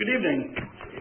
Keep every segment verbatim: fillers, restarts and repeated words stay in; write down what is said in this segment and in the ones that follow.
Good evening.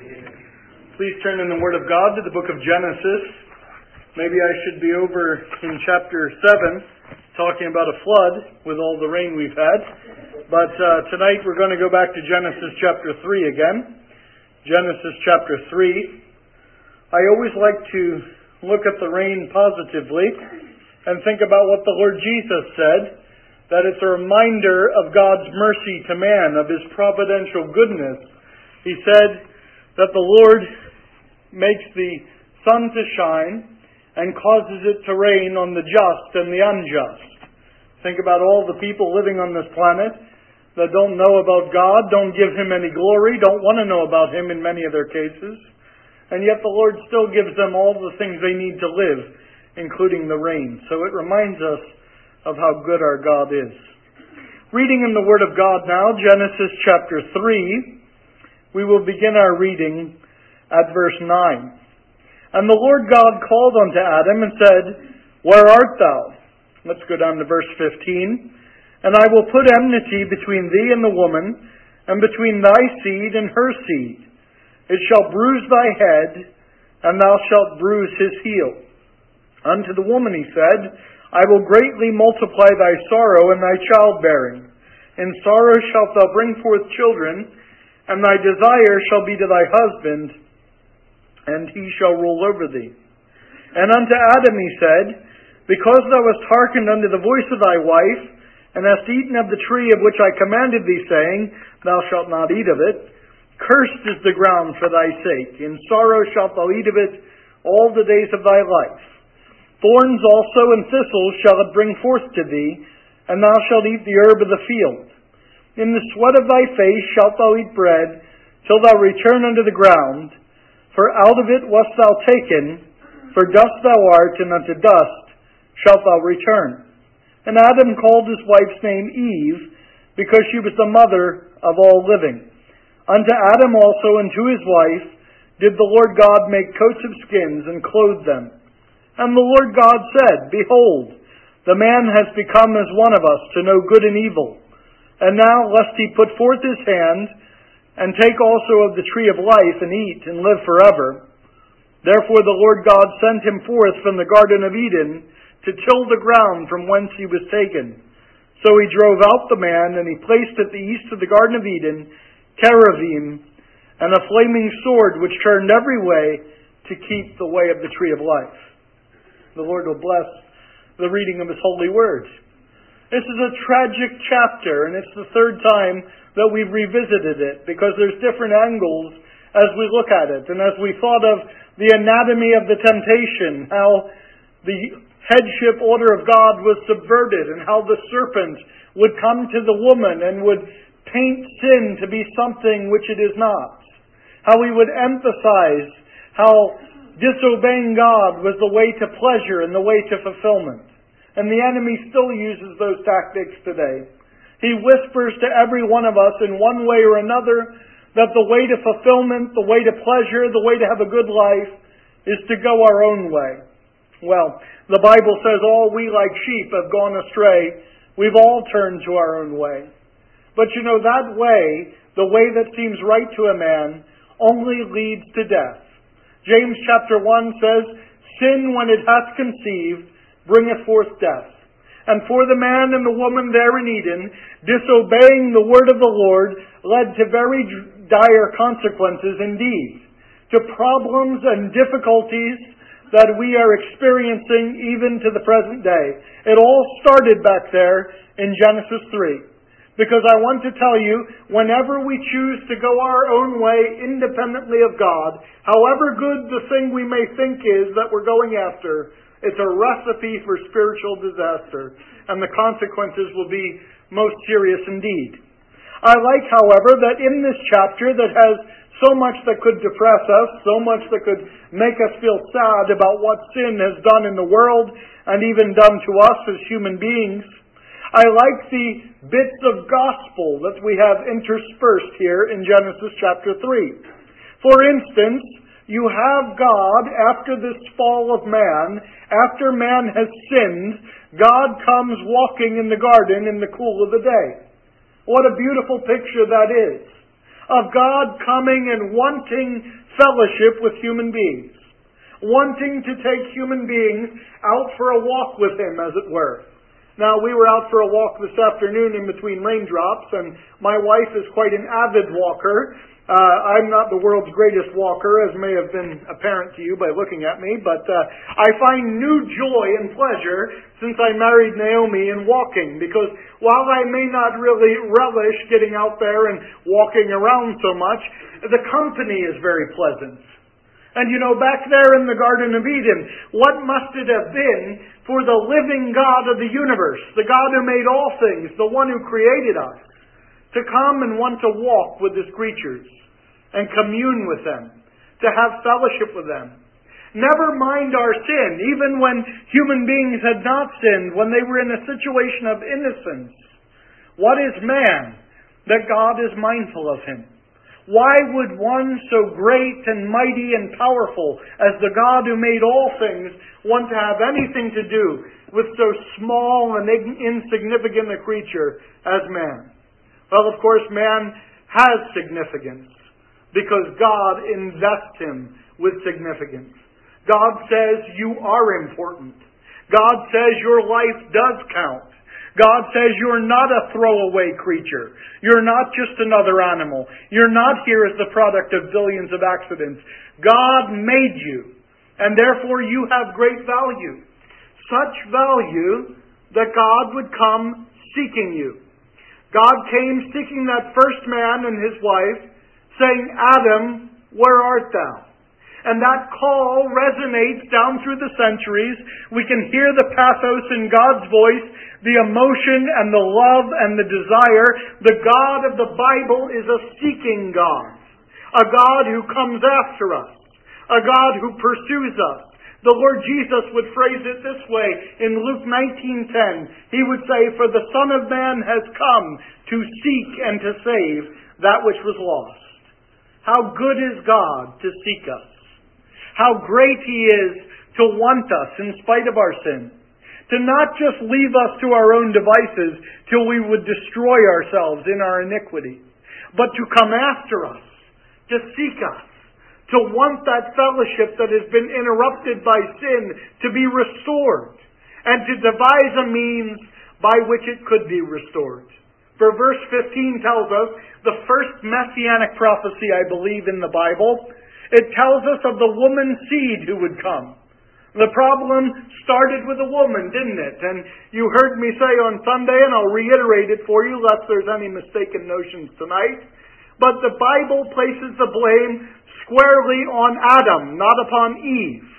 Please turn in the Word of God to the book of Genesis. Maybe I should be over in chapter seven, talking about a flood with all the rain we've had. But uh, tonight we're going to go back to Genesis chapter three again. Genesis chapter three. I always like to look at the rain positively and think about what the Lord Jesus said, that it's a reminder of God's mercy to man, of His providential goodness. He said that the Lord makes the sun to shine and causes it to rain on the just and the unjust. Think about all the people living on this planet that don't know about God, don't give Him any glory, don't want to know about Him in many of their cases. And yet the Lord still gives them all the things they need to live, including the rain. So it reminds us of how good our God is. Reading in the Word of God now, Genesis chapter three. We will begin our reading at verse nine. And the Lord God called unto Adam and said, Where art thou? Let's go down to verse fifteen. And I will put enmity between thee and the woman, and between thy seed and her seed. It shall bruise thy head, and thou shalt bruise his heel. Unto the woman he said, I will greatly multiply thy sorrow and thy childbearing. In sorrow shalt thou bring forth children, and thy desire shall be to thy husband, and he shall rule over thee. And unto Adam he said, Because thou hast hearkened unto the voice of thy wife, and hast eaten of the tree of which I commanded thee, saying, Thou shalt not eat of it, cursed is the ground for thy sake. In sorrow shalt thou eat of it all the days of thy life. Thorns also and thistles shall it bring forth to thee, and thou shalt eat the herb of the field. In the sweat of thy face shalt thou eat bread, till thou return unto the ground. For out of it wast thou taken, for dust thou art, and unto dust shalt thou return. And Adam called his wife's name Eve, because she was the mother of all living. Unto Adam also and to his wife did the Lord God make coats of skins, and clothe them. And the Lord God said, Behold, the man has become as one of us, to know good and evil. And now, lest he put forth his hand, and take also of the tree of life, and eat, and live forever. Therefore the Lord God sent him forth from the Garden of Eden, to till the ground from whence he was taken. So he drove out the man, and he placed at the east of the Garden of Eden cherubim, and a flaming sword which turned every way, to keep the way of the tree of life. The Lord will bless the reading of His holy word. This is a tragic chapter, and it's the third time that we've revisited it, because there's different angles as we look at it. And as we thought of the anatomy of the temptation, how the headship order of God was subverted, and how the serpent would come to the woman and would paint sin to be something which it is not. How he would emphasize how disobeying God was the way to pleasure and the way to fulfillment. And the enemy still uses those tactics today. He whispers to every one of us in one way or another that the way to fulfillment, the way to pleasure, the way to have a good life is to go our own way. Well, the Bible says all we like sheep have gone astray. We've all turned to our own way. But you know, that way, the way that seems right to a man, only leads to death. James chapter one says, Sin, when it hath conceived, bringeth forth death. And for the man and the woman there in Eden, disobeying the word of the Lord led to very dire consequences indeed, to problems and difficulties that we are experiencing even to the present day. It all started back there in Genesis three. Because I want to tell you, whenever we choose to go our own way independently of God, however good the thing we may think is that we're going after, it's a recipe for spiritual disaster, and the consequences will be most serious indeed. I like, however, that in this chapter that has so much that could depress us, so much that could make us feel sad about what sin has done in the world, and even done to us as human beings, I like the bits of gospel that we have interspersed here in Genesis chapter three. For instance, you have God, after this fall of man, after man has sinned, God comes walking in the garden in the cool of the day. What a beautiful picture that is. of God coming and wanting fellowship with human beings. Wanting to take human beings out for a walk with Him, as it were. Now, we were out for a walk this afternoon in between raindrops, and my wife is quite an avid walker. Uh, I'm not the world's greatest walker, as may have been apparent to you by looking at me, but uh, I find new joy and pleasure since I married Naomi in walking, because while I may not really relish getting out there and walking around so much, the company is very pleasant. And you know, back there in the Garden of Eden, what must it have been for the living God of the universe, the God who made all things, the one who created us, to come and want to walk with His creatures and commune with them, to have fellowship with them. Never mind our sin, even when human beings had not sinned, when they were in a situation of innocence. What is man that God is mindful of him? Why would one so great and mighty and powerful as the God who made all things want to have anything to do with so small and insignificant a creature as man? Well, of course, man has significance because God invests him with significance. God says you are important. God says your life does count. God says you're not a throwaway creature. You're not just another animal. You're not here as the product of billions of accidents. God made you, and therefore you have great value. Such value that God would come seeking you. God came seeking that first man and his wife, saying, Adam, where art thou? And that call resonates down through the centuries. We can hear the pathos in God's voice, the emotion and the love and the desire. The God of the Bible is a seeking God. A God who comes after us. A God who pursues us. The Lord Jesus would phrase it this way in Luke nineteen ten. He would say, For the Son of Man has come to seek and to save that which was lost. How good is God to seek us. How great He is to want us in spite of our sin. To not just leave us to our own devices till we would destroy ourselves in our iniquity, but to come after us, to seek us, to want that fellowship that has been interrupted by sin to be restored, and to devise a means by which it could be restored. For verse fifteen tells us the first messianic prophecy, I believe, in the Bible. It tells us of the woman's seed who would come. The problem started with a woman, didn't it? And you heard me say on Sunday, and I'll reiterate it for you, lest there's any mistaken notions tonight. But the Bible places the blame squarely on Adam, not upon Eve.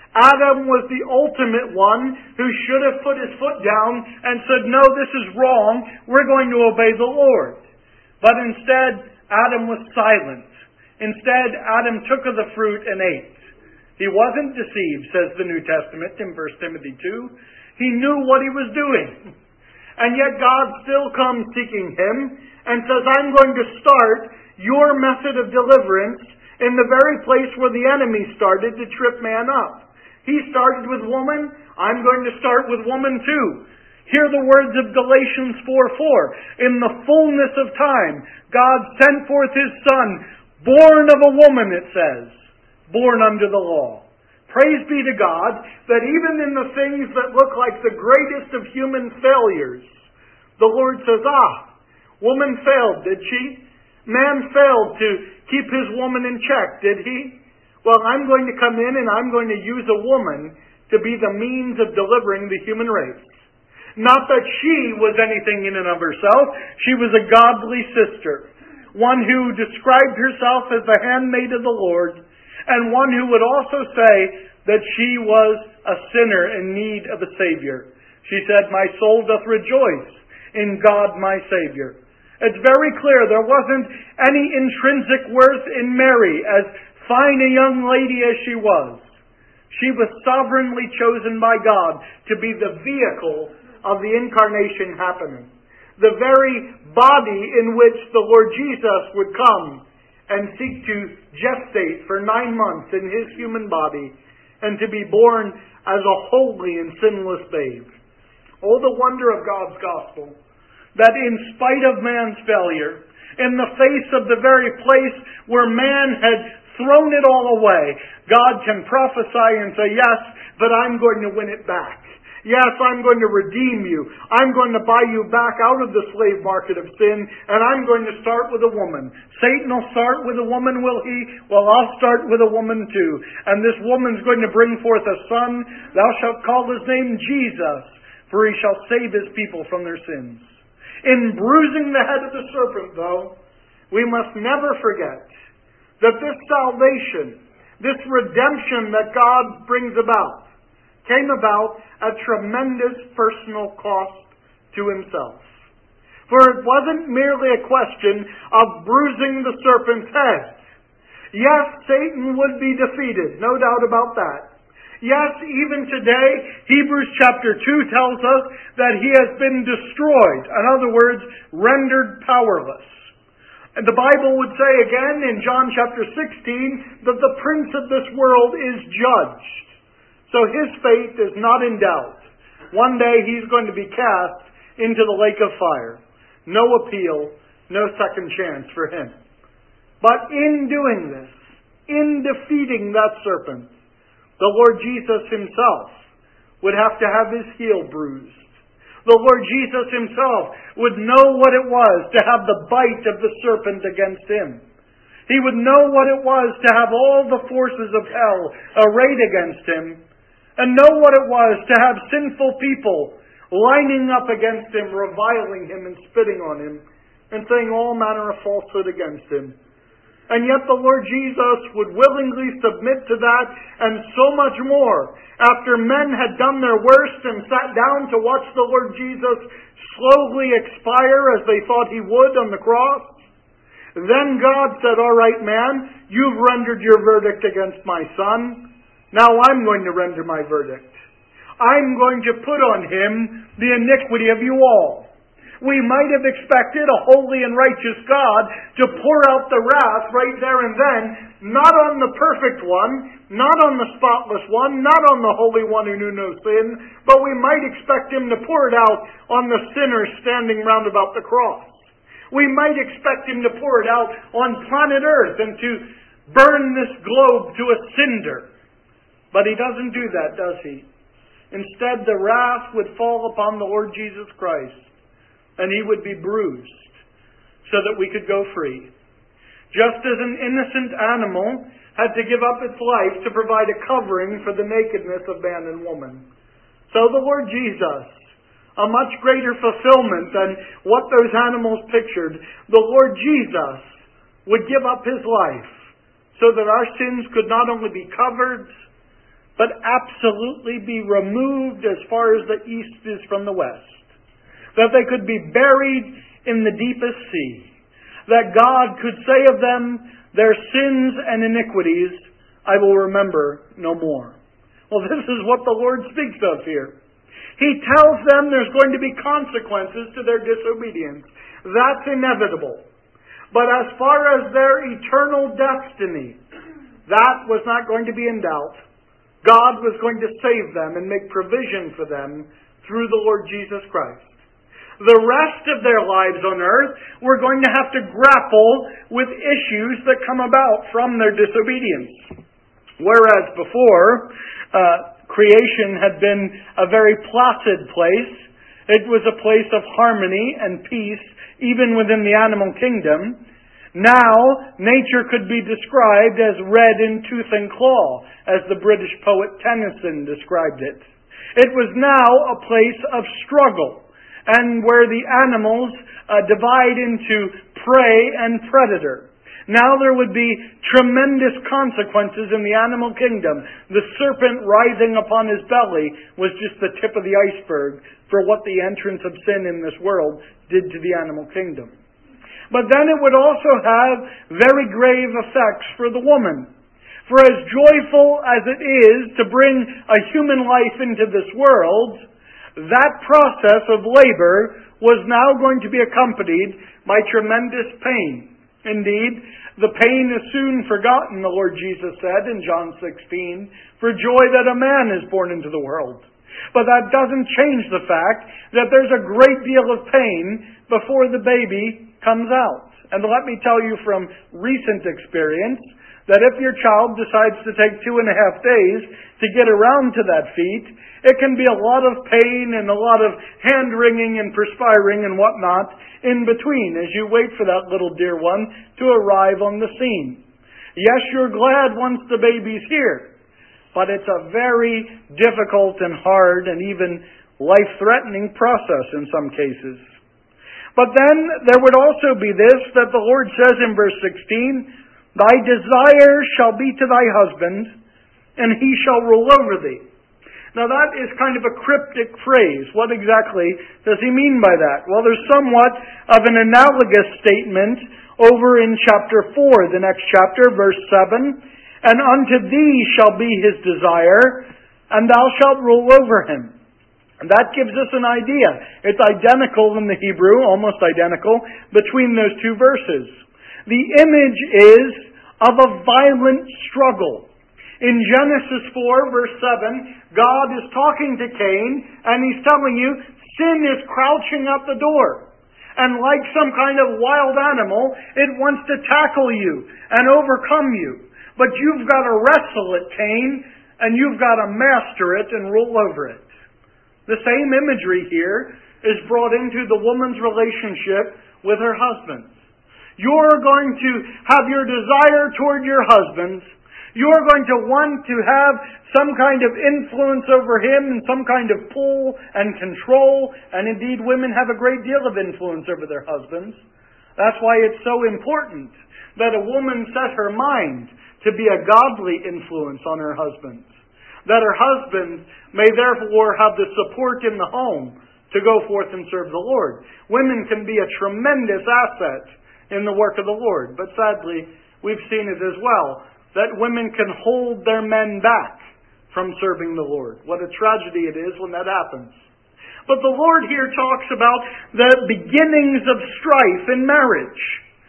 Adam was the ultimate one who should have put his foot down and said, no, this is wrong. We're going to obey the Lord. But instead, Adam was silent. Instead, Adam took of the fruit and ate. He wasn't deceived, says the New Testament in First Timothy two. He knew what he was doing. And yet God still comes seeking him and says, I'm going to start your method of deliverance in the very place where the enemy started to trip man up. He started with woman. I'm going to start with woman too. Hear the words of Galatians four four. In the fullness of time, God sent forth His Son, born of a woman, it says, born under the law. Praise be to God that even in the things that look like the greatest of human failures, the Lord says, ah, woman failed, did she? Man failed to keep his woman in check, did he? Well, I'm going to come in and I'm going to use a woman to be the means of delivering the human race. Not that she was anything in and of herself. She was a godly sister. One who described herself as the handmaid of the Lord, and one who would also say that she was a sinner in need of a Savior. She said, my soul doth rejoice in God my Savior. It's very clear there wasn't any intrinsic worth in Mary, as fine a young lady as she was. She was sovereignly chosen by God to be the vehicle of the incarnation happening. The very body in which the Lord Jesus would come and seek to gestate for nine months in His human body and to be born as a holy and sinless babe. Oh, the wonder of God's gospel, that in spite of man's failure, in the face of the very place where man had thrown it all away. God can prophesy and say, yes, but I'm going to win it back. Yes, I'm going to redeem you. I'm going to buy you back out of the slave market of sin, and I'm going to start with a woman. Satan will start with a woman, will he? Well, I'll start with a woman too. And this woman's going to bring forth a son. Thou shalt call his name Jesus, for he shall save his people from their sins. In bruising the head of the serpent, though, we must never forget that this salvation, this redemption that God brings about, came about at tremendous personal cost to himself. For it wasn't merely a question of bruising the serpent's head. Yes, Satan would be defeated, no doubt about that. Yes, even today, Hebrews chapter two tells us that he has been destroyed. In other words, rendered powerless. And the Bible would say again in John chapter sixteen that the prince of this world is judged. So his fate is not in doubt. One day he's going to be cast into the lake of fire. No appeal, no second chance for him. But in doing this, in defeating that serpent, the Lord Jesus himself would have to have his heel bruised. The Lord Jesus himself would know what it was to have the bite of the serpent against him. He would know what it was to have all the forces of hell arrayed against him, and know what it was to have sinful people lining up against him, reviling him and spitting on him, and saying all manner of falsehood against him. And yet the Lord Jesus would willingly submit to that, and so much more. After men had done their worst and sat down to watch the Lord Jesus slowly expire as they thought he would on the cross, then God said, all right, man, you've rendered your verdict against my son. Now I'm going to render my verdict. I'm going to put on him the iniquity of you all. We might have expected a holy and righteous God to pour out the wrath right there and then, not on the perfect one, not on the spotless one, not on the holy one who knew no sin, but we might expect him to pour it out on the sinners standing round about the cross. We might expect him to pour it out on planet Earth and to burn this globe to a cinder. But he doesn't do that, does he? Instead, the wrath would fall upon the Lord Jesus Christ, and he would be bruised so that we could go free. Just as an innocent animal had to give up its life to provide a covering for the nakedness of man and woman, so the Lord Jesus, a much greater fulfillment than what those animals pictured, the Lord Jesus would give up his life so that our sins could not only be covered, but absolutely be removed as far as the east is from the west. That they could be buried in the deepest sea. That God could say of them, their sins and iniquities I will remember no more. Well, this is what the Lord speaks of here. He tells them there's going to be consequences to their disobedience. That's inevitable. But as far as their eternal destiny, that was not going to be in doubt. God was going to save them and make provision for them through the Lord Jesus Christ. The rest of their lives on earth were going to have to grapple with issues that come about from their disobedience. Whereas before, uh, creation had been a very placid place. It was a place of harmony and peace, even within the animal kingdom. Now, nature could be described as red in tooth and claw, as the British poet Tennyson described it. It was now a place of struggle, and where the animals uh, divide into prey and predator. Now there would be tremendous consequences in the animal kingdom. The serpent rising upon his belly was just the tip of the iceberg for what the entrance of sin in this world did to the animal kingdom. But then it would also have very grave effects for the woman. For as joyful as it is to bring a human life into this world, that process of labor was now going to be accompanied by tremendous pain. Indeed, the pain is soon forgotten, the Lord Jesus said in John sixteen, for joy that a man is born into the world. But that doesn't change the fact that there's a great deal of pain before the baby comes out. And let me tell you from recent experience that if your child decides to take two and a half days to get around to that feat, it can be a lot of pain and a lot of hand-wringing and perspiring and whatnot in between as you wait for that little dear one to arrive on the scene. Yes, you're glad once the baby's here, but it's a very difficult and hard and even life-threatening process in some cases. But then there would also be this, that the Lord says in verse sixteen, "Thy desire shall be to thy husband, and he shall rule over thee." Now that is kind of a cryptic phrase. What exactly does he mean by that? Well, there's somewhat of an analogous statement over in chapter four, the next chapter, verse seven. "And unto thee shall be his desire, and thou shalt rule over him." And that gives us an idea. It's identical in the Hebrew, almost identical, between those two verses. The image is of a violent struggle. In Genesis four, verse seven, God is talking to Cain, and He's telling you, sin is crouching at the door. And like some kind of wild animal, it wants to tackle you and overcome you. But you've got to wrestle it, Cain, and you've got to master it and rule over it. The same imagery here is brought into the woman's relationship with her husband. You're going to have your desire toward your husband. You're going to want to have some kind of influence over him and some kind of pull and control. And indeed, women have a great deal of influence over their husbands. That's why it's so important that a woman set her mind to be a godly influence on her husband. That her husband may therefore have the support in the home to go forth and serve the Lord. Women can be a tremendous asset in the work of the Lord. But sadly, we've seen it as well, that women can hold their men back from serving the Lord. What a tragedy it is when that happens. But the Lord here talks about the beginnings of strife in marriage.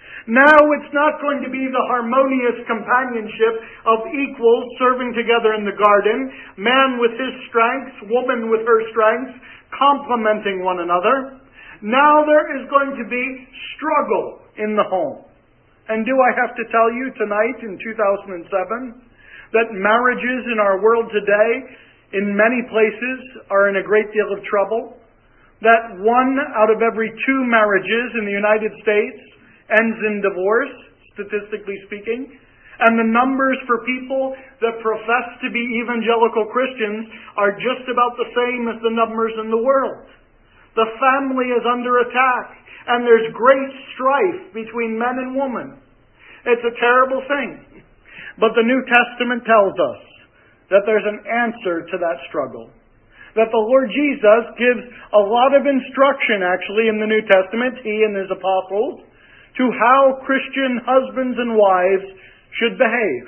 Now it's not going to be the harmonious companionship of equals serving together in the garden, man with his strengths, woman with her strengths, complementing one another. Now there is going to be struggle in the home. And do I have to tell you tonight in two thousand seven that marriages in our world today, in many places, are in a great deal of trouble? That one out of every two marriages in the United States ends in divorce, statistically speaking. And the numbers for people that profess to be evangelical Christians are just about the same as the numbers in the world. The family is under attack, and there's great strife between men and women. It's a terrible thing. But the New Testament tells us that there's an answer to that struggle. That the Lord Jesus gives a lot of instruction, actually, in the New Testament, He and His apostles, to how Christian husbands and wives should behave.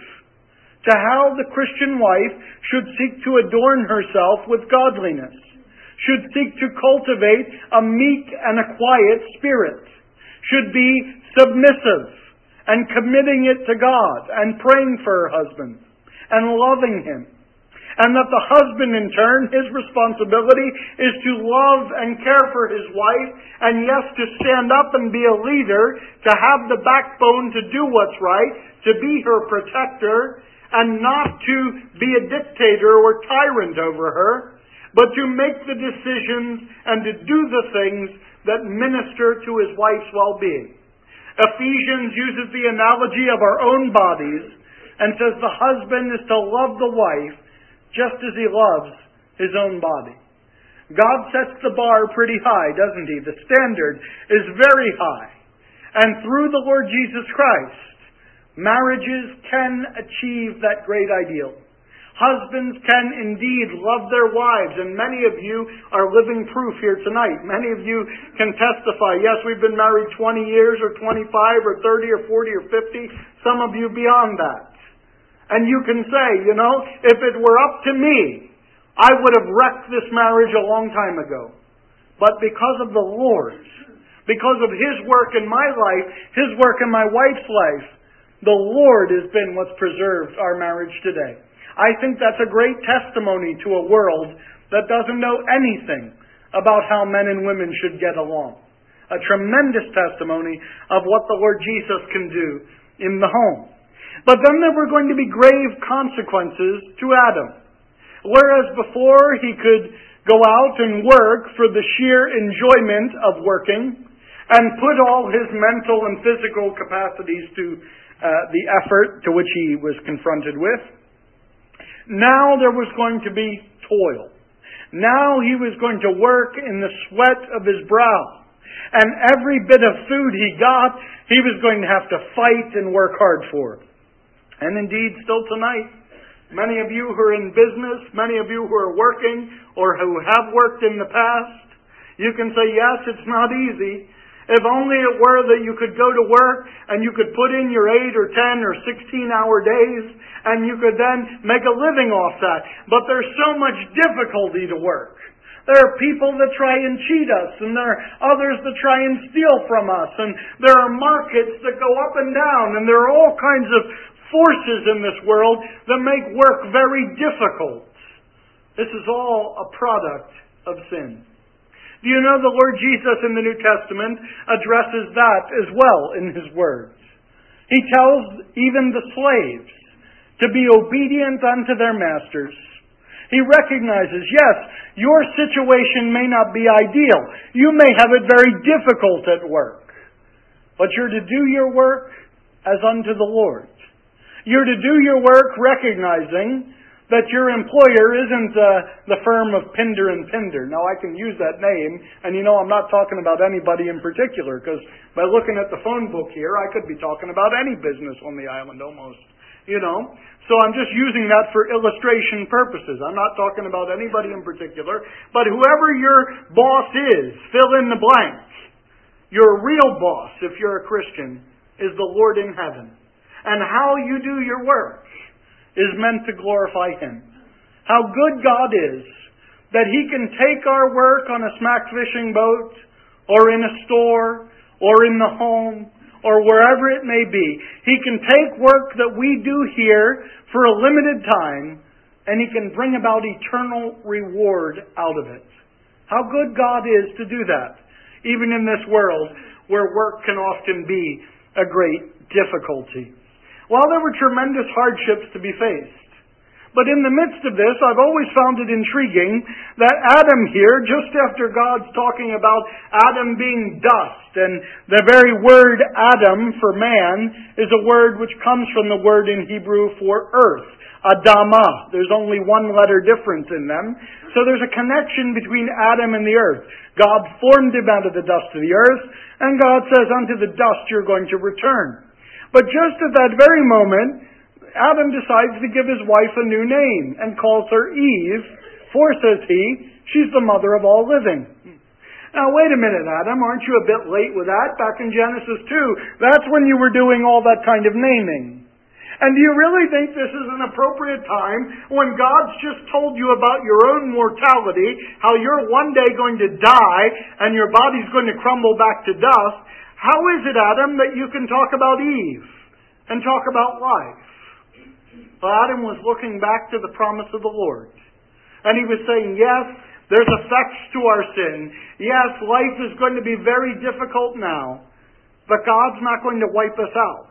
To how the Christian wife should seek to adorn herself with godliness. Should seek to cultivate a meek and a quiet spirit. Should be submissive and committing it to God and praying for her husband and loving him. And that the husband, in turn, his responsibility is to love and care for his wife, and yes, to stand up and be a leader, to have the backbone to do what's right, to be her protector, and not to be a dictator or tyrant over her, but to make the decisions and to do the things that minister to his wife's well-being. Ephesians uses the analogy of our own bodies and says the husband is to love the wife just as he loves his own body. God sets the bar pretty high, doesn't He? The standard is very high. And through the Lord Jesus Christ, marriages can achieve that great ideal. Husbands can indeed love their wives, and many of you are living proof here tonight. Many of you can testify, yes, we've been married twenty years or twenty-five or thirty or forty or fifty, some of you beyond that. And you can say, you know, if it were up to me, I would have wrecked this marriage a long time ago. But because of the Lord, because of His work in my life, His work in my wife's life, the Lord has been what's preserved our marriage today. I think that's a great testimony to a world that doesn't know anything about how men and women should get along. a tremendous testimony of what the Lord Jesus can do in the home. But then there were going to be grave consequences to Adam. Whereas before he could go out and work for the sheer enjoyment of working and put all his mental and physical capacities to uh, the effort to which he was confronted with, now there was going to be toil. Now he was going to work in the sweat of his brow. And every bit of food he got, he was going to have to fight and work hard for. And indeed, still tonight, many of you who are in business, many of you who are working or who have worked in the past, you can say, yes, it's not easy. If only it were that you could go to work and you could put in your eight or ten or sixteen hour days and you could then make a living off that. But there's so much difficulty to work. There are people that try and cheat us, and there are others that try and steal from us, and there are markets that go up and down, and there are all kinds of forces in this world that make work very difficult. This is all a product of sin. Do you know the Lord Jesus in the New Testament addresses that as well in His words? He tells even the slaves to be obedient unto their masters. He recognizes, yes, your situation may not be ideal. You may have it very difficult at work. But you're to do your work as unto the Lord. You're to do your work recognizing that your employer isn't uh, the firm of Pinder and Pinder. Now, I can use that name, and you know I'm not talking about anybody in particular, because by looking at the phone book here, I could be talking about any business on the island almost. You know? So I'm just using that for illustration purposes. I'm not talking about anybody in particular, but whoever your boss is, fill in the blank. Your real boss, if you're a Christian, is the Lord in heaven. And how you do your work is meant to glorify Him. How good God is that He can take our work on a smack fishing boat, or in a store, or in the home, or wherever it may be. He can take work that we do here for a limited time, and He can bring about eternal reward out of it. How good God is to do that, even in this world where work can often be a great difficulty. Well, there were tremendous hardships to be faced. But in the midst of this, I've always found it intriguing that Adam here, just after God's talking about Adam being dust, and the very word Adam for man is a word which comes from the word in Hebrew for earth, Adamah. There's only one letter difference in them. So there's a connection between Adam and the earth. God formed him out of the dust of the earth, and God says, unto the dust you're going to return. But just at that very moment, Adam decides to give his wife a new name and calls her Eve, for, says he, she's the mother of all living. Now, wait a minute, Adam, aren't you a bit late with that? Back in Genesis two, that's when you were doing all that kind of naming. And do you really think this is an appropriate time when God's just told you about your own mortality, how you're one day going to die and your body's going to crumble back to dust? How is it, Adam, that you can talk about Eve and talk about life? Well, Adam was looking back to the promise of the Lord. And he was saying, yes, there's effects to our sin. Yes, life is going to be very difficult now. But God's not going to wipe us out.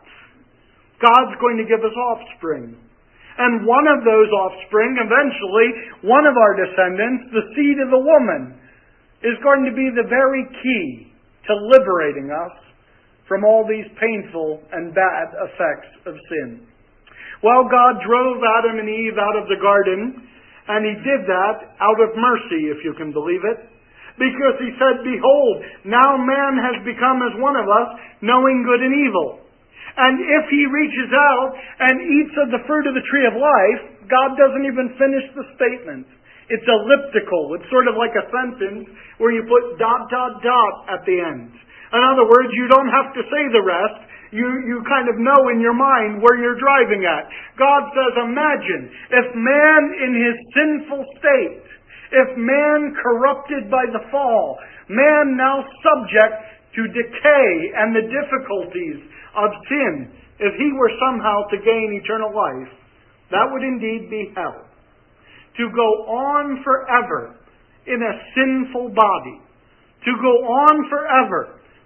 God's going to give us offspring. And one of those offspring, eventually, one of our descendants, the seed of the woman, is going to be the very key to liberating us from all these painful and bad effects of sin. Well, God drove Adam and Eve out of the garden, and He did that out of mercy, if you can believe it. Because He said, behold, now man has become as one of us, knowing good and evil. And if he reaches out and eats of the fruit of the tree of life, God doesn't even finish the statement. It's elliptical. It's sort of like a sentence where you put dot, dot, dot at the end. In other words, you don't have to say the rest. You, you kind of know in your mind where you're driving at. God says, imagine if man in his sinful state, if man corrupted by the fall, man now subject to decay and the difficulties of sin, if he were somehow to gain eternal life, that would indeed be hell. To go on forever in a sinful body, to go on forever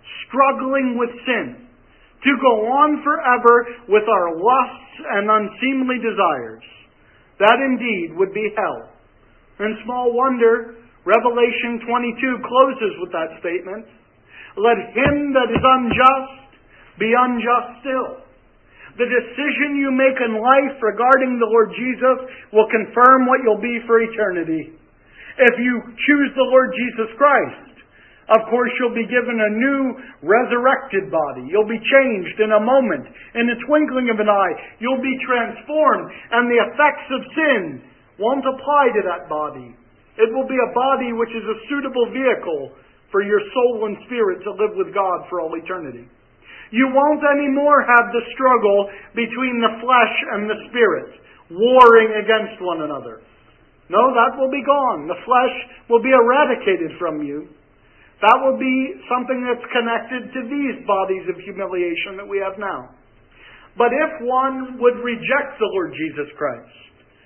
struggling with sin, to go on forever with our lusts and unseemly desires. That indeed would be hell. And small wonder, Revelation twenty-two closes with that statement. Let him that is unjust be unjust still. The decision you make in life regarding the Lord Jesus will confirm what you'll be for eternity. If you choose the Lord Jesus Christ, of course you'll be given a new resurrected body. You'll be changed in a moment, in the twinkling of an eye. You'll be transformed, and the effects of sin won't apply to that body. It will be a body which is a suitable vehicle for your soul and spirit to live with God for all eternity. You won't anymore have the struggle between the flesh and the spirit, warring against one another. No, that will be gone. The flesh will be eradicated from you. That will be something that's connected to these bodies of humiliation that we have now. But if one would reject the Lord Jesus Christ,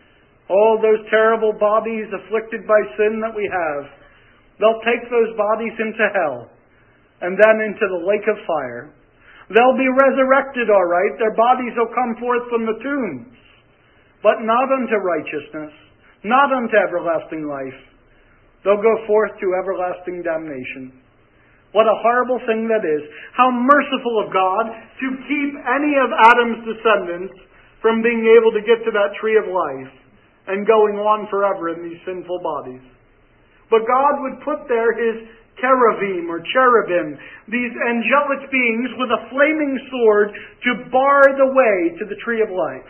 all those terrible bodies afflicted by sin that we have, they'll take those bodies into hell and then into the lake of fire. They'll be resurrected, all right. Their bodies will come forth from the tombs, but not unto righteousness, not unto everlasting life. They'll go forth to everlasting damnation. What a horrible thing that is. How merciful of God to keep any of Adam's descendants from being able to get to that tree of life and going on forever in these sinful bodies. But God would put there His cherubim or cherubim, these angelic beings with a flaming sword to bar the way to the tree of life.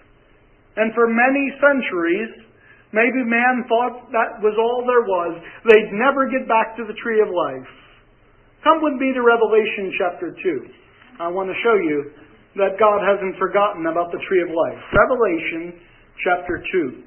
And for many centuries, maybe man thought that was all there was. They'd never get back to the tree of life. Come with me to Revelation chapter two. I want to show you that God hasn't forgotten about the tree of life. Revelation chapter two.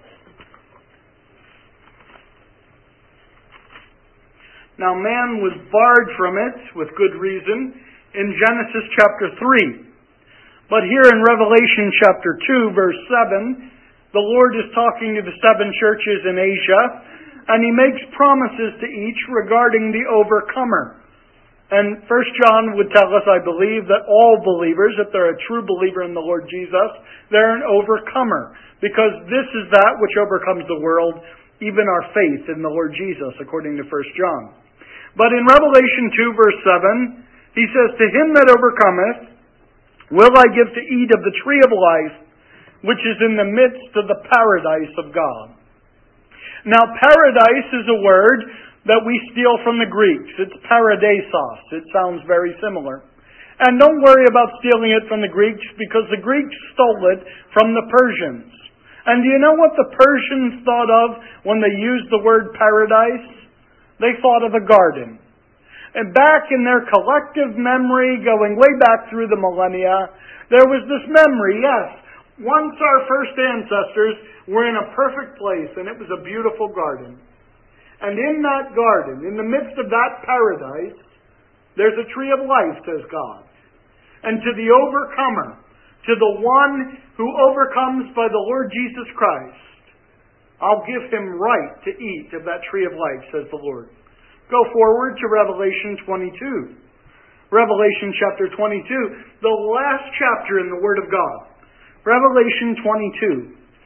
Now man was barred from it with good reason in Genesis chapter three. But here in Revelation chapter two, verse seven, the Lord is talking to the seven churches in Asia, and He makes promises to each regarding the overcomer. And First John would tell us, I believe, that all believers, if they're a true believer in the Lord Jesus, they're an overcomer. Because this is that which overcomes the world, even our faith in the Lord Jesus, according to First John. But in Revelation two, verse seven, He says, To him that overcometh will I give to eat of the tree of life, which is in the midst of the paradise of God. Now, paradise is a word that we steal from the Greeks. It's paradeisos. It sounds very similar. And don't worry about stealing it from the Greeks, because the Greeks stole it from the Persians. And do you know what the Persians thought of when they used the word paradise? They thought of a garden. And back in their collective memory, going way back through the millennia, there was this memory, yes, once our first ancestors were in a perfect place, and it was a beautiful garden. And in that garden, in the midst of that paradise, there's a tree of life, says God. And to the overcomer, to the one who overcomes by the Lord Jesus Christ, I'll give him right to eat of that tree of life, says the Lord. Go forward to Revelation twenty-two. Revelation chapter twenty-two, the last chapter in the Word of God. Revelation twenty-two.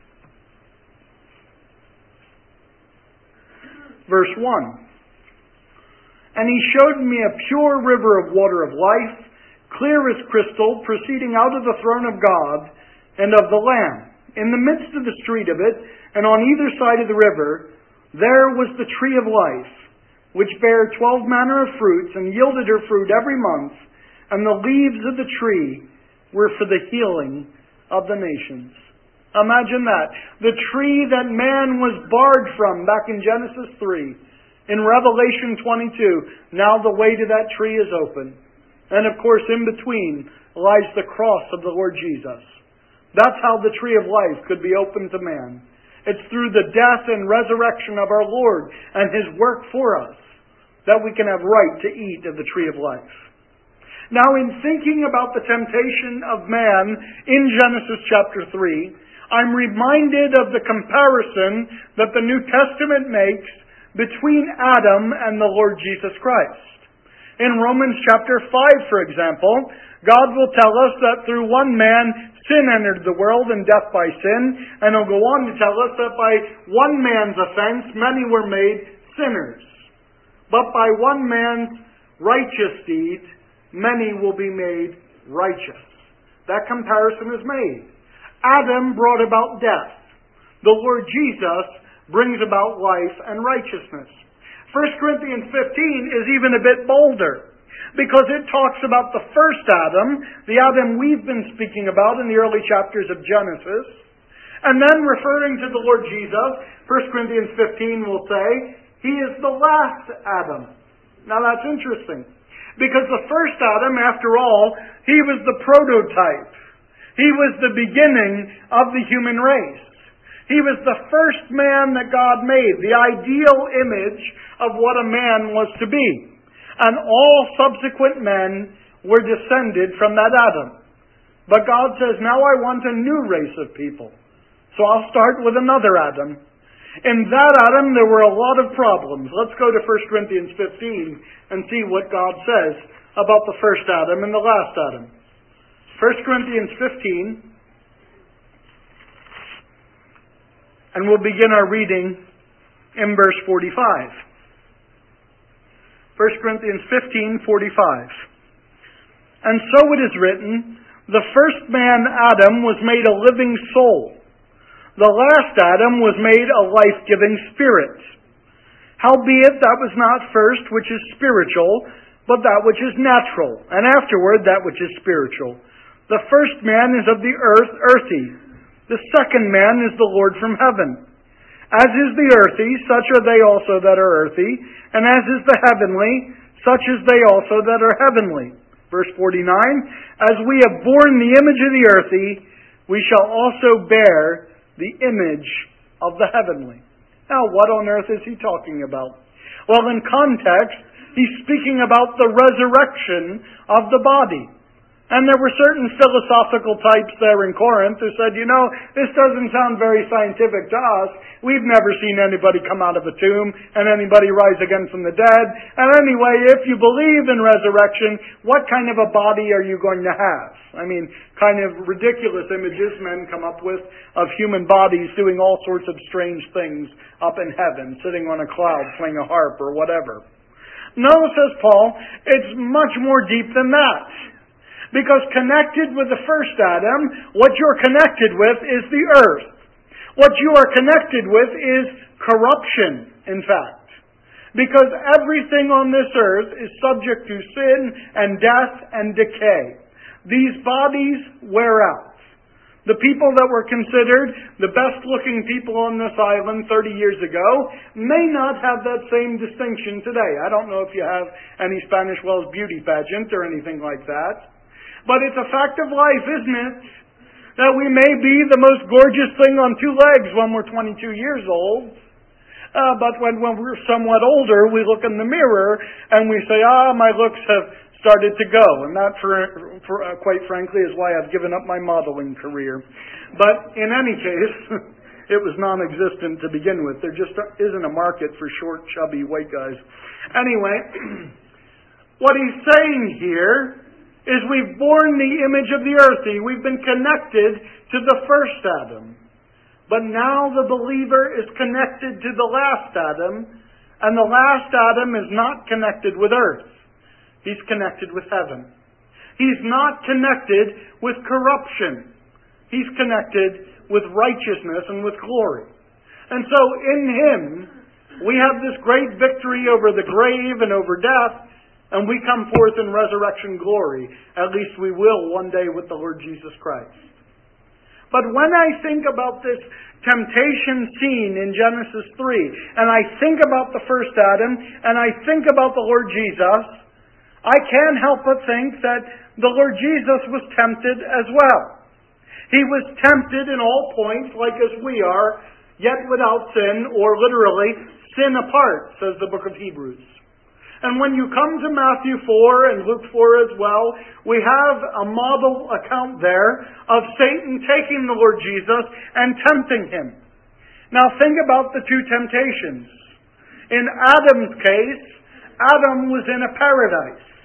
Verse one. And he showed me a pure river of water of life, clear as crystal, proceeding out of the throne of God and of the Lamb. In the midst of the street of it, and on either side of the river, there was the tree of life, which bare twelve manner of fruits, and yielded her fruit every month, and the leaves of the tree were for the healing of the nations. Imagine that. The tree that man was barred from back in Genesis three, in Revelation twenty-two, now the way to that tree is open. And of course, in between lies the cross of the Lord Jesus. That's how the tree of life could be opened to man. It's through the death and resurrection of our Lord and His work for us that we can have right to eat of the tree of life. Now, in thinking about the temptation of man in Genesis chapter three, I'm reminded of the comparison that the New Testament makes between Adam and the Lord Jesus Christ. In Romans chapter five, for example, God will tell us that through one man sin entered the world, and death by sin. And He'll go on to tell us that by one man's offense, many were made sinners. But by one man's righteous deed, many will be made righteous. That comparison is made. Adam brought about death. The Lord Jesus brings about life and righteousness. First Corinthians fifteen is even a bit bolder, because it talks about the first Adam, the Adam we've been speaking about in the early chapters of Genesis. And then referring to the Lord Jesus, First Corinthians fifteen will say, He is the last Adam. Now that's interesting, because the first Adam, after all, he was the prototype. He was the beginning of the human race. He was the first man that God made, the ideal image of what a man was to be. And all subsequent men were descended from that Adam. But God says, now I want a new race of people. So I'll start with another Adam. In that Adam, there were a lot of problems. Let's go to First Corinthians fifteen and see what God says about the first Adam and the last Adam. First Corinthians fifteen, and we'll begin our reading in verse forty-five. First Corinthians fifteen, forty-five. And so it is written, the first man, Adam, was made a living soul. The last Adam was made a life-giving spirit. Howbeit that was not first which is spiritual, but that which is natural, and afterward that which is spiritual. The first man is of the earth, earthy. The second man is the Lord from heaven. As is the earthy, such are they also that are earthy, and as is the heavenly, such is they also that are heavenly. Verse forty-nine, as we have borne the image of the earthy, we shall also bear the image of the heavenly. Now, what on earth is he talking about? Well, in context, he's speaking about the resurrection of the body. And there were certain philosophical types there in Corinth who said, you know, this doesn't sound very scientific to us. We've never seen anybody come out of a tomb and anybody rise again from the dead. And anyway, if you believe in resurrection, what kind of a body are you going to have? I mean, kind of ridiculous images men come up with of human bodies doing all sorts of strange things up in heaven, sitting on a cloud playing a harp or whatever. No, says Paul, it's much more deep than that. Because connected with the first Adam, what you're connected with is the earth. What you are connected with is corruption, in fact. Because everything on this earth is subject to sin and death and decay. These bodies wear out. The people that were considered the best-looking people on this island thirty years ago may not have that same distinction today. I don't know if you have any Spanish Wells beauty pageant or anything like that. But it's a fact of life, isn't it? That we may be the most gorgeous thing on two legs when we're twenty-two years old. Uh, but when, when we're somewhat older, we look in the mirror and we say, ah, my looks have started to go. And that, for, for uh, quite frankly, is why I've given up my modeling career. But in any case, it was non-existent to begin with. There just isn't a market for short, chubby, white guys. Anyway, what he's saying here is we've borne the image of the earthy. We've been connected to the first Adam. But now the believer is connected to the last Adam, and the last Adam is not connected with earth. He's connected with heaven. He's not connected with corruption. He's connected with righteousness and with glory. And so in Him, we have this great victory over the grave and over death, and we come forth in resurrection glory. At least we will one day with the Lord Jesus Christ. But when I think about this temptation scene in Genesis three, and I think about the first Adam, and I think about the Lord Jesus, I can't help but think that the Lord Jesus was tempted as well. He was tempted in all points, like as we are, yet without sin, or literally, sin apart, says the book of Hebrews. And when you come to Matthew four and Luke four as well, we have a model account there of Satan taking the Lord Jesus and tempting Him. Now think about the two temptations. In Adam's case, Adam was in a paradise.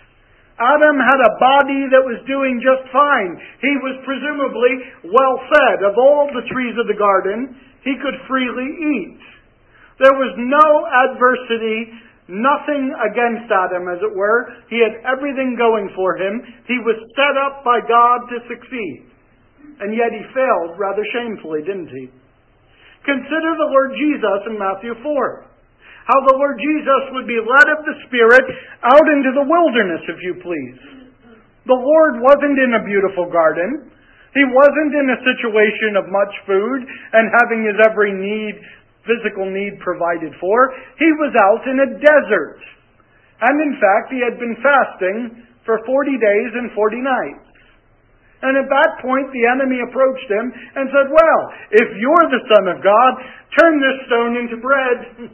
Adam had a body that was doing just fine. He was presumably well fed. Of all the trees of the garden, he could freely eat. There was no adversity, nothing against Adam, as it were. He had everything going for him. He was set up by God to succeed. And yet he failed rather shamefully, didn't he? Consider the Lord Jesus in Matthew four. How the Lord Jesus would be led of the Spirit out into the wilderness, if you please. The Lord wasn't in a beautiful garden. He wasn't in a situation of much food and having his every need, physical need provided for. He was out in a desert. And in fact, he had been fasting for forty days and forty nights. And at that point, the enemy approached him and said, well, if you're the Son of God, turn this stone into bread.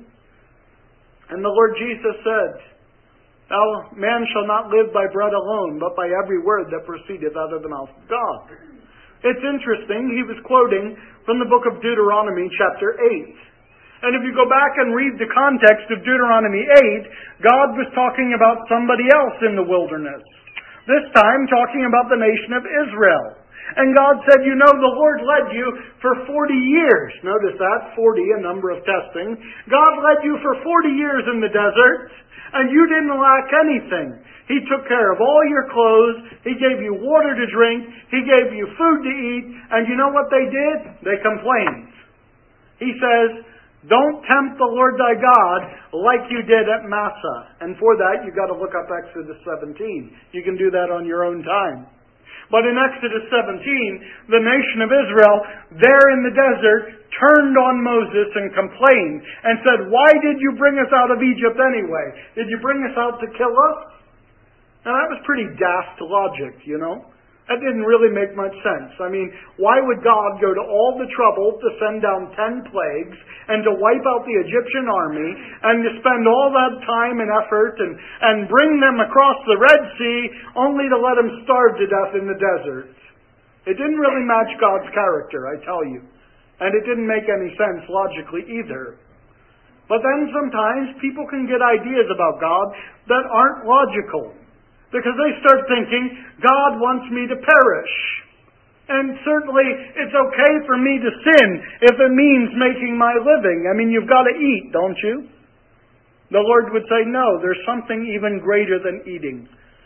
And the Lord Jesus said, "Now, man shall not live by bread alone, but by every word that proceedeth out of the mouth of God." It's interesting, he was quoting from the book of Deuteronomy, chapter eight. And if you go back and read the context of Deuteronomy eight, God was talking about somebody else in the wilderness. This time, talking about the nation of Israel. And God said, you know, the Lord led you for forty years. Notice that, forty, a number of testing. God led you for forty years in the desert, and you didn't lack anything. He took care of all your clothes. He gave you water to drink. He gave you food to eat. And you know what they did? They complained. He says, don't tempt the Lord thy God like you did at Massah. And for that, you've got to look up Exodus seventeen. You can do that on your own time. But in Exodus seventeen, the nation of Israel, there in the desert, turned on Moses and complained and said, why did you bring us out of Egypt anyway? Did you bring us out to kill us? Now that was pretty daft logic, you know. That didn't really make much sense. I mean, why would God go to all the trouble to send down ten plagues and to wipe out the Egyptian army and to spend all that time and effort and, and bring them across the Red Sea only to let them starve to death in the desert? It didn't really match God's character, I tell you. And it didn't make any sense logically either. But then sometimes people can get ideas about God that aren't logical. Because they start thinking, God wants me to perish. And certainly it's okay for me to sin if it means making my living. I mean, you've got to eat, don't you? The Lord would say, no, there's something even greater than eating.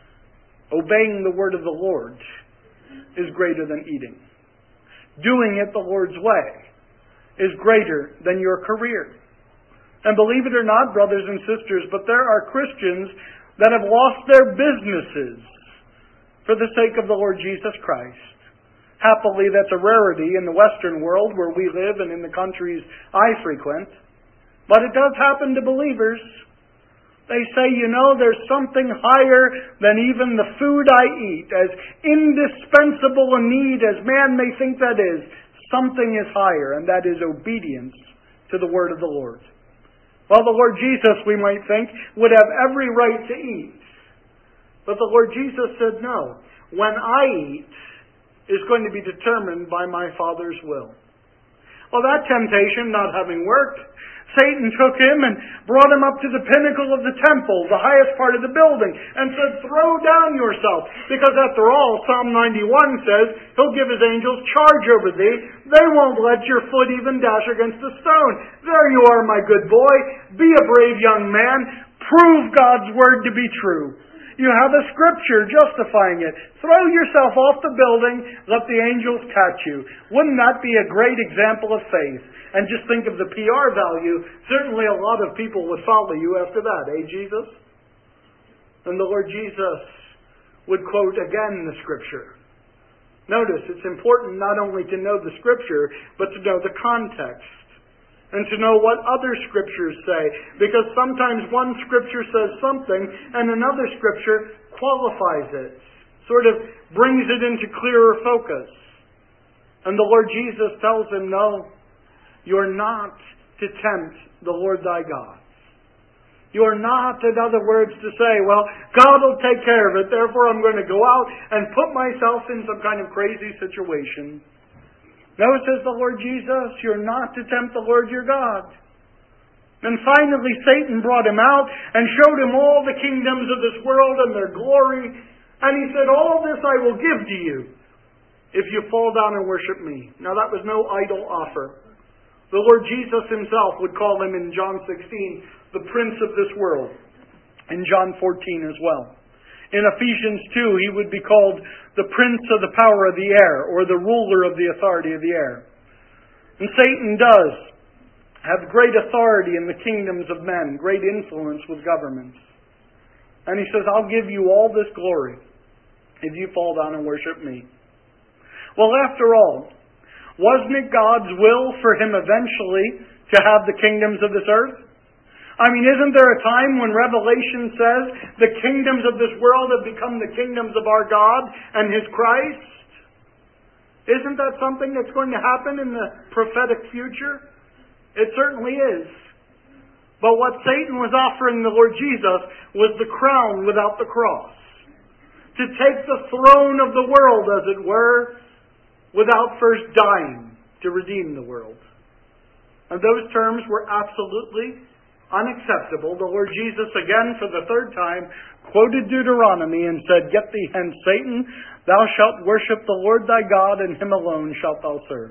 Obeying the word of the Lord is greater than eating. Doing it the Lord's way is greater than your career. And believe it or not, brothers and sisters, but there are Christians that have lost their businesses for the sake of the Lord Jesus Christ. Happily, that's a rarity in the Western world where we live and in the countries I frequent. But it does happen to believers. They say, you know, there's something higher than even the food I eat. As indispensable a need as man may think that is, something is higher, and that is obedience to the word of the Lord. Well, the Lord Jesus, we might think, would have every right to eat. But the Lord Jesus said, no. When I eat is going to be determined by my Father's will. Well, that temptation not having worked, Satan took him and brought him up to the pinnacle of the temple, the highest part of the building, and said, throw down yourself. Because after all, Psalm ninety-one says, he'll give his angels charge over thee. They won't let your foot even dash against a stone. There you are, my good boy. Be a brave young man. Prove God's word to be true. You have a scripture justifying it. Throw yourself off the building. Let the angels catch you. Wouldn't that be a great example of faith? And just think of the P R value. Certainly a lot of people would follow you after that, eh, Jesus? And the Lord Jesus would quote again the scripture. Notice, it's important not only to know the scripture, but to know the context. And to know what other scriptures say. Because sometimes one scripture says something and another scripture qualifies it. Sort of brings it into clearer focus. And the Lord Jesus tells him, no, you're not to tempt the Lord thy God. You're not, in other words, to say, well, God will take care of it, therefore I'm going to go out and put myself in some kind of crazy situation. No, says the Lord Jesus, you're not to tempt the Lord your God. And finally Satan brought him out and showed him all the kingdoms of this world and their glory. And he said, all this I will give to you if you fall down and worship me. Now that was no idle offer. The Lord Jesus himself would call him in John sixteen, the prince of this world. In John fourteen as well. In Ephesians two, he would be called the prince of the power of the air, or the ruler of the authority of the air. And Satan does have great authority in the kingdoms of men, great influence with governments. And he says, I'll give you all this glory if you fall down and worship me. Well, after all, wasn't it God's will for him eventually to have the kingdoms of this earth? I mean, isn't there a time when Revelation says the kingdoms of this world have become the kingdoms of our God and His Christ? Isn't that something that's going to happen in the prophetic future? It certainly is. But what Satan was offering the Lord Jesus was the crown without the cross. To take the throne of the world, as it were, without first dying to redeem the world. And those terms were absolutely unacceptable. The Lord Jesus, again for the third time, quoted Deuteronomy and said, Get thee hence, Satan, thou shalt worship the Lord thy God, and Him alone shalt thou serve.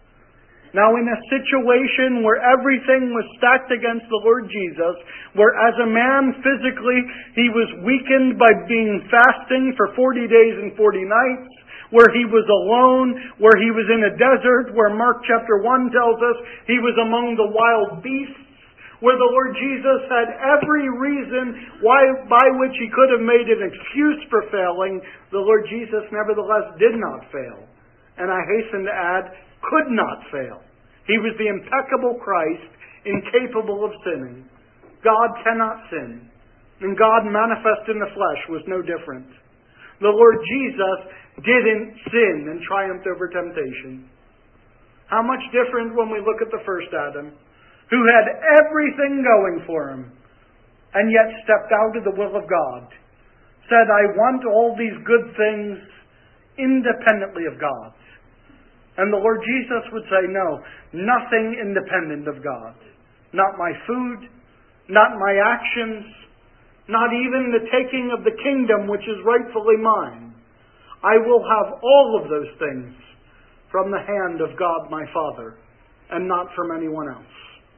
Now in a situation where everything was stacked against the Lord Jesus, where as a man physically he was weakened by being fasting for forty days and forty nights, where he was alone, where he was in a desert, where Mark chapter one tells us he was among the wild beasts, where the Lord Jesus had every reason why by which he could have made an excuse for failing, the Lord Jesus nevertheless did not fail. And I hasten to add, could not fail. He was the impeccable Christ, incapable of sinning. God cannot sin. And God manifest in the flesh was no different. The Lord Jesus didn't sin and triumphed over temptation. How much different when we look at the first Adam, who had everything going for him, and yet stepped out of the will of God, said, I want all these good things independently of God. And the Lord Jesus would say, no, nothing independent of God. Not my food, not my actions, not even the taking of the kingdom which is rightfully mine. I will have all of those things from the hand of God my Father, and not from anyone else.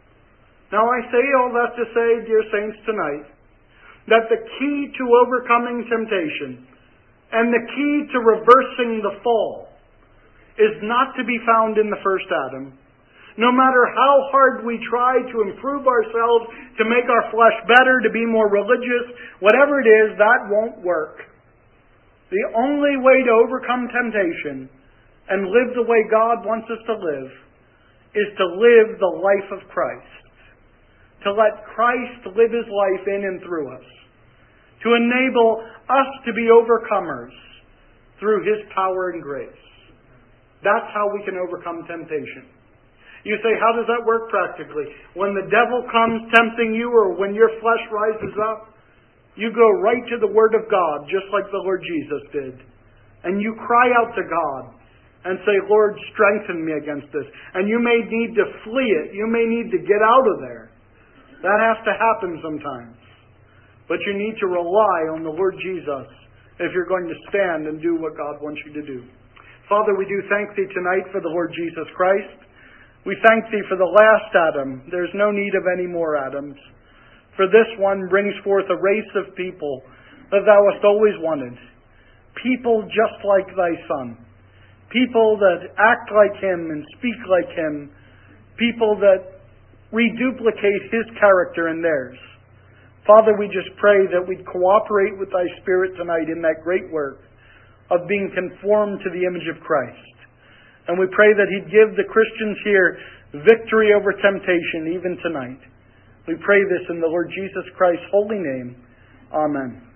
Now I say all that to say, dear saints, tonight, that the key to overcoming temptation and the key to reversing the fall is not to be found in the first Adam. No matter how hard we try to improve ourselves, to make our flesh better, to be more religious, whatever it is, that won't work. The only way to overcome temptation and live the way God wants us to live is to live the life of Christ. To let Christ live His life in and through us. To enable us to be overcomers through His power and grace. That's how we can overcome temptation. You say, how does that work practically? When the devil comes tempting you, or when your flesh rises up, you go right to the Word of God, just like the Lord Jesus did. And you cry out to God and say, Lord, strengthen me against this. And you may need to flee it. You may need to get out of there. That has to happen sometimes. But you need to rely on the Lord Jesus if you're going to stand and do what God wants you to do. Father, we do thank Thee tonight for the Lord Jesus Christ. We thank Thee for the last Adam. There's no need of any more Adams. For this one brings forth a race of people that Thou hast always wanted. People just like Thy Son. People that act like Him and speak like Him. People that reduplicate His character and theirs. Father, we just pray that we'd cooperate with Thy Spirit tonight in that great work of being conformed to the image of Christ. And we pray that He'd give the Christians here victory over temptation even tonight. We pray this in the Lord Jesus Christ's holy name. Amen.